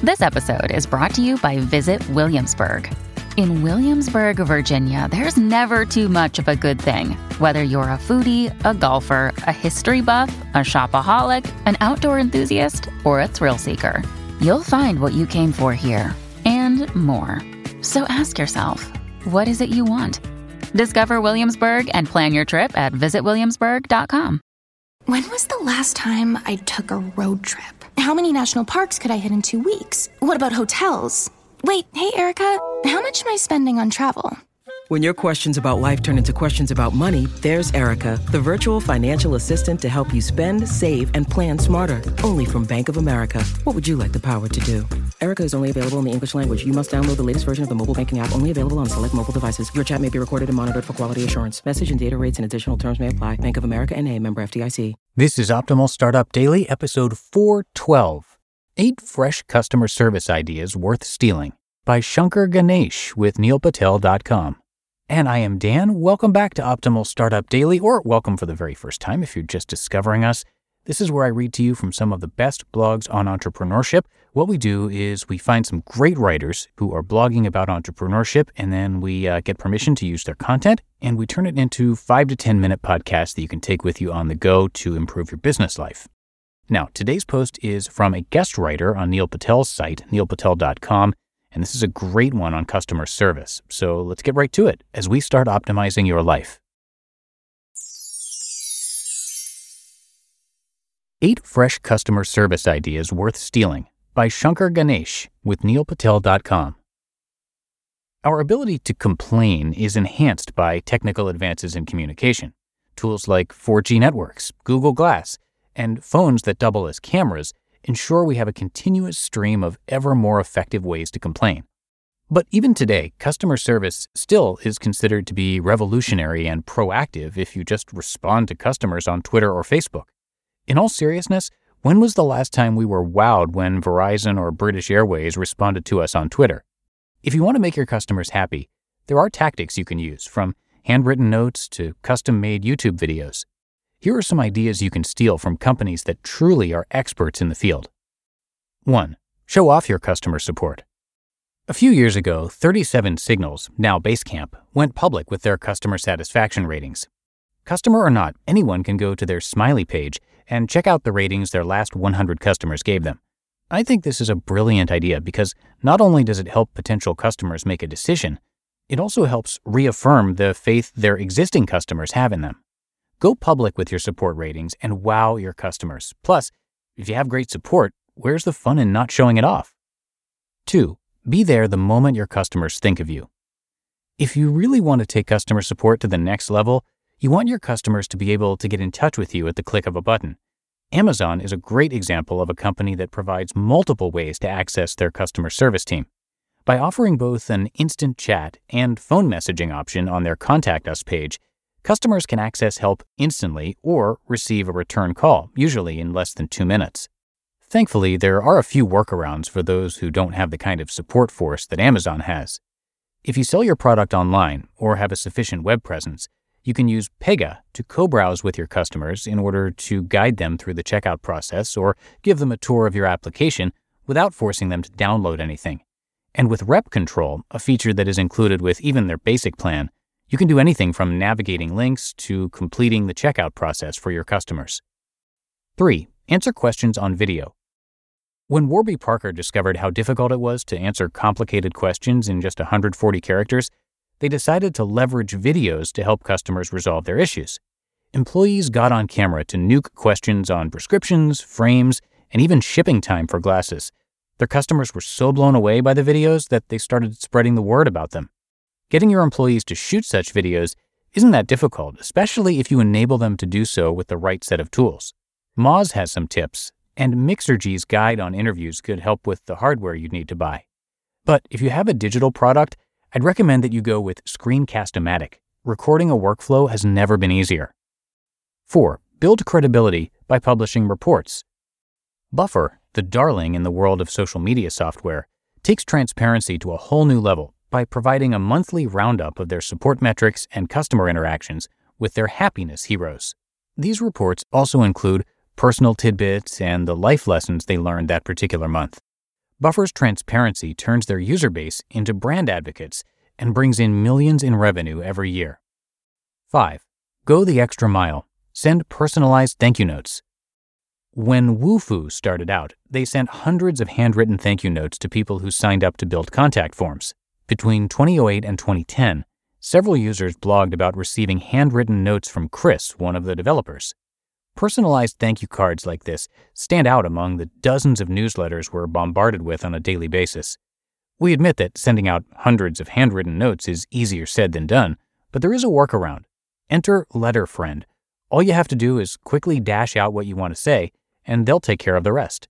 This episode is brought to you by Visit Williamsburg. In Williamsburg, Virginia, there's never too much of a good thing. Whether you're a foodie, a golfer, a history buff, a shopaholic, an outdoor enthusiast, or a thrill seeker, you'll find what you came for here and more. So ask yourself, what is it you want? Discover Williamsburg and plan your trip at visitwilliamsburg.com. When was the last time I took a road trip? How many national parks could I hit in 2 weeks? What about hotels? Wait, hey, Erica, how much am I spending on travel? When your questions about life turn into questions about money, there's Erica, the virtual financial assistant to help you spend, save, and plan smarter. Only from Bank of America. What would you like the power to do? Erica is only available in the English language. You must download the latest version of the mobile banking app, only available on select mobile devices. Your chat may be recorded and monitored for quality assurance. Message and data rates and additional terms may apply. Bank of America N.A., member FDIC. This is Optimal Startup Daily, episode 412. 8 Fresh Customer Service Ideas Worth Stealing by Shankar Ganesh with neilpatel.com. And I am Dan. Welcome back to Optimal Startup Daily, or welcome for the very first time if you're just discovering us. This is where I read to you from some of the best blogs on entrepreneurship. What we do is we find some great writers who are blogging about entrepreneurship, and then we get permission to use their content, and we turn it into 5 to 10 minute podcasts that you can take with you on the go to improve your business life. Now, today's post is from a guest writer on Neil Patel's site, neilpatel.com, and this is a great one on customer service. So let's get right to it as we start optimizing your life. 8 Fresh Customer Service Ideas Worth Stealing by Shankar Ganesh with neilpatel.com. Our ability to complain is enhanced by technical advances in communication. Tools like 4G networks, Google Glass, and phones that double as cameras ensure we have a continuous stream of ever more effective ways to complain. But even today, customer service still is considered to be revolutionary and proactive if you just respond to customers on Twitter or Facebook. In all seriousness, when was the last time we were wowed when Verizon or British Airways responded to us on Twitter? If you want to make your customers happy, there are tactics you can use, from handwritten notes to custom-made YouTube videos. Here are some ideas you can steal from companies that truly are experts in the field. 1. Show off your customer support. A few years ago, 37 Signals, now Basecamp, went public with their customer satisfaction ratings. Customer or not, anyone can go to their Smiley page and check out the ratings their last 100 customers gave them. I think this is a brilliant idea because not only does it help potential customers make a decision, it also helps reaffirm the faith their existing customers have in them. Go public with your support ratings and wow your customers. Plus, if you have great support, where's the fun in not showing it off? 2. Be there the moment your customers think of you. If you really want to take customer support to the next level, you want your customers to be able to get in touch with you at the click of a button. Amazon is a great example of a company that provides multiple ways to access their customer service team. By offering both an instant chat and phone messaging option on their Contact Us page, customers can access help instantly or receive a return call, usually in less than 2 minutes. Thankfully, there are a few workarounds for those who don't have the kind of support force that Amazon has. If you sell your product online or have a sufficient web presence, you can use Pega to co-browse with your customers in order to guide them through the checkout process or give them a tour of your application without forcing them to download anything. And with Rep Control, a feature that is included with even their basic plan, you can do anything from navigating links to completing the checkout process for your customers. 3. Answer questions on video. When Warby Parker discovered how difficult it was to answer complicated questions in just 140 characters, they decided to leverage videos to help customers resolve their issues. Employees got on camera to nuke questions on prescriptions, frames, and even shipping time for glasses. Their customers were so blown away by the videos that they started spreading the word about them. Getting your employees to shoot such videos isn't that difficult, especially if you enable them to do so with the right set of tools. Moz has some tips, and Mixergy's guide on interviews could help with the hardware you'd need to buy. But if you have a digital product, I'd recommend that you go with Screencast-O-Matic. Recording a workflow has never been easier. 4. Build credibility by publishing reports. Buffer, the darling in the world of social media software, takes transparency to a whole new level by providing a monthly roundup of their support metrics and customer interactions with their happiness heroes. These reports also include personal tidbits and the life lessons they learned that particular month. Buffer's transparency turns their user base into brand advocates and brings in millions in revenue every year. 5. Go the extra mile. Send personalized thank you notes. When Wufoo started out, they sent hundreds of handwritten thank you notes to people who signed up to build contact forms. Between 2008 and 2010, several users blogged about receiving handwritten notes from Chris, one of the developers. Personalized thank you cards like this stand out among the dozens of newsletters we're bombarded with on a daily basis. We admit that sending out hundreds of handwritten notes is easier said than done, but there is a workaround. Enter Letterfriend. All you have to do is quickly dash out what you want to say, and they'll take care of the rest.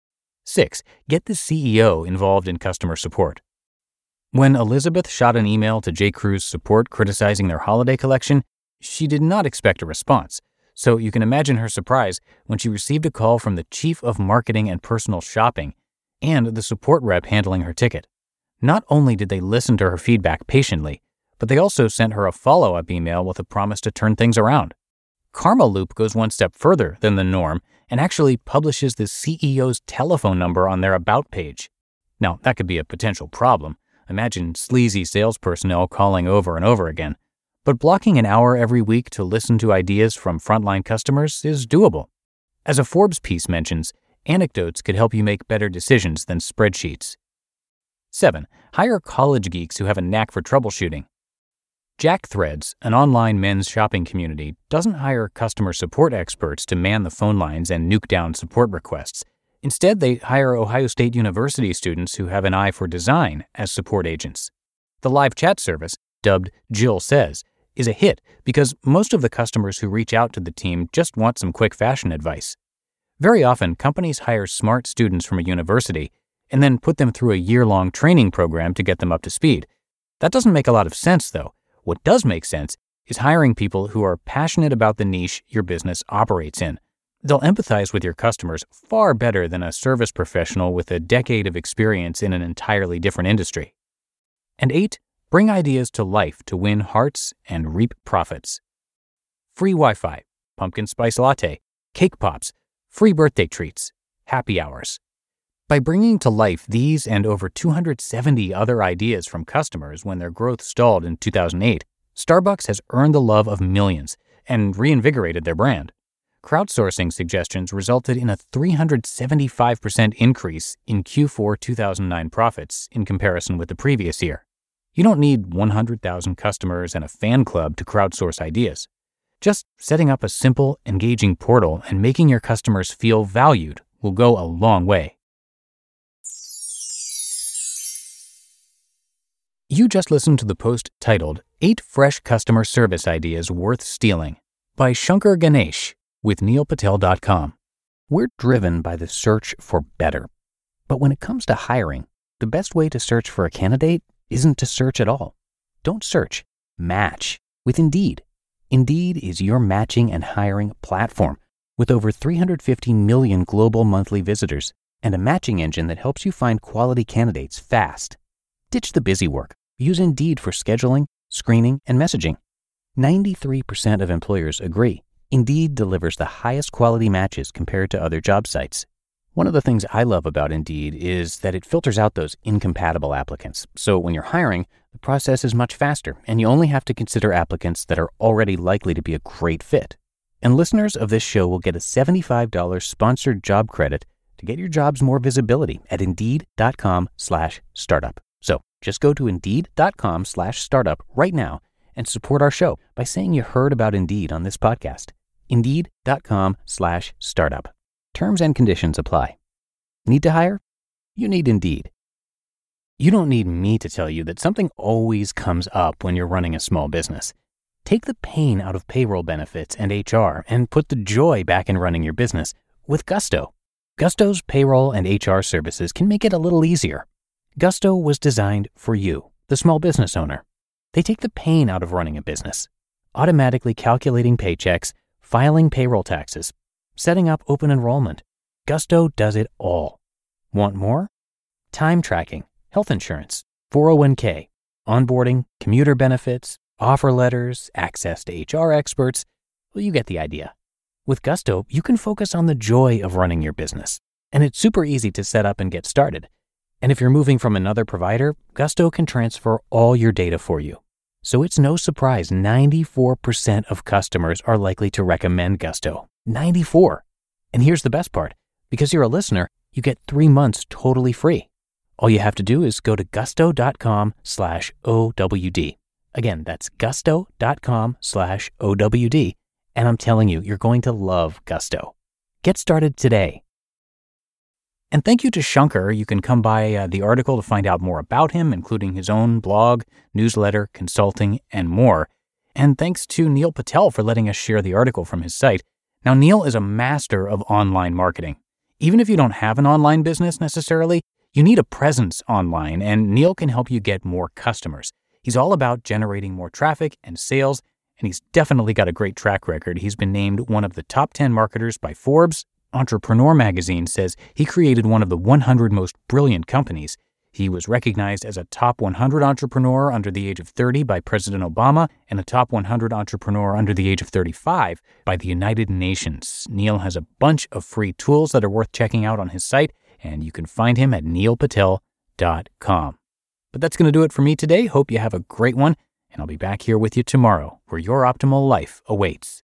6. Get the CEO involved in customer support. When Elizabeth shot an email to J.Crew's support criticizing their holiday collection, she did not expect a response, so you can imagine her surprise when she received a call from the Chief of Marketing and Personal Shopping and the support rep handling her ticket. Not only did they listen to her feedback patiently, but they also sent her a follow-up email with a promise to turn things around. Karma Loop goes one step further than the norm and actually publishes the CEO's telephone number on their About page. Now, that could be a potential problem. Imagine sleazy sales personnel calling over and over again. But blocking an hour every week to listen to ideas from frontline customers is doable. As a Forbes piece mentions, anecdotes could help you make better decisions than spreadsheets. 7. Hire college geeks who have a knack for troubleshooting. JackThreads, an online men's shopping community, doesn't hire customer support experts to man the phone lines and nuke down support requests. Instead, they hire Ohio State University students who have an eye for design as support agents. The live chat service, dubbed Jill Says, is a hit because most of the customers who reach out to the team just want some quick fashion advice. Very often, companies hire smart students from a university and then put them through a year-long training program to get them up to speed. That doesn't make a lot of sense, though. What does make sense is hiring people who are passionate about the niche your business operates in. They'll empathize with your customers far better than a service professional with a decade of experience in an entirely different industry. And 8, bring ideas to life to win hearts and reap profits. Free Wi-Fi, pumpkin spice latte, cake pops, free birthday treats, happy hours. By bringing to life these and over 270 other ideas from customers when their growth stalled in 2008, Starbucks has earned the love of millions and reinvigorated their brand. Crowdsourcing suggestions resulted in a 375% increase in Q4 2009 profits in comparison with the previous year. You don't need 100,000 customers and a fan club to crowdsource ideas. Just setting up a simple, engaging portal and making your customers feel valued will go a long way. You just listened to the post titled 8 Fresh Customer Service Ideas Worth Stealing by Shankar Ganesh with neilpatel.com. We're driven by the search for better. But when it comes to hiring, the best way to search for a candidate isn't to search at all. Don't search. Match with Indeed. Indeed is your matching and hiring platform with over 350 million global monthly visitors and a matching engine that helps you find quality candidates fast. Ditch the busy work. Use Indeed for scheduling, screening, and messaging. 93% of employers agree Indeed delivers the highest quality matches compared to other job sites. One of the things I love about Indeed is that it filters out those incompatible applicants. So when you're hiring, the process is much faster, and you only have to consider applicants that are already likely to be a great fit. And listeners of this show will get a $75 sponsored job credit to get your jobs more visibility at Indeed.com/startup. So just go to Indeed.com/startup right now and support our show by saying you heard about Indeed on this podcast. Indeed.com/startup. Terms and conditions apply. Need to hire? You need Indeed. You don't need me to tell you that something always comes up when you're running a small business. Take the pain out of payroll benefits and HR and put the joy back in running your business with Gusto. Gusto's payroll and HR services can make it a little easier. Gusto was designed for you, the small business owner. They take the pain out of running a business, automatically calculating paychecks, filing payroll taxes, setting up open enrollment. Gusto does it all. Want more? Time tracking, health insurance, 401k, onboarding, commuter benefits, offer letters, access to HR experts. Well, you get the idea. With Gusto, you can focus on the joy of running your business. And it's super easy to set up and get started. And if you're moving from another provider, Gusto can transfer all your data for you. So it's no surprise 94% of customers are likely to recommend Gusto. 94. And here's the best part. Because you're a listener, you get 3 months totally free. All you have to do is go to gusto.com/OWD. Again, that's gusto.com/OWD. And I'm telling you, you're going to love Gusto. Get started today. And thank you to Shankar. You can come by the article to find out more about him, including his own blog, newsletter, consulting, and more. And thanks to Neil Patel for letting us share the article from his site. Now, Neil is a master of online marketing. Even if you don't have an online business necessarily, you need a presence online, and Neil can help you get more customers. He's all about generating more traffic and sales, and he's definitely got a great track record. He's been named one of the top 10 marketers by Forbes. Entrepreneur magazine says he created one of the 100 most brilliant companies. He was recognized as a top 100 entrepreneur under the age of 30 by President Obama and a top 100 entrepreneur under the age of 35 by the United Nations. Neil has a bunch of free tools that are worth checking out on his site, and you can find him at neilpatel.com. But that's going to do it for me today. Hope you have a great one, and I'll be back here with you tomorrow where your optimal life awaits.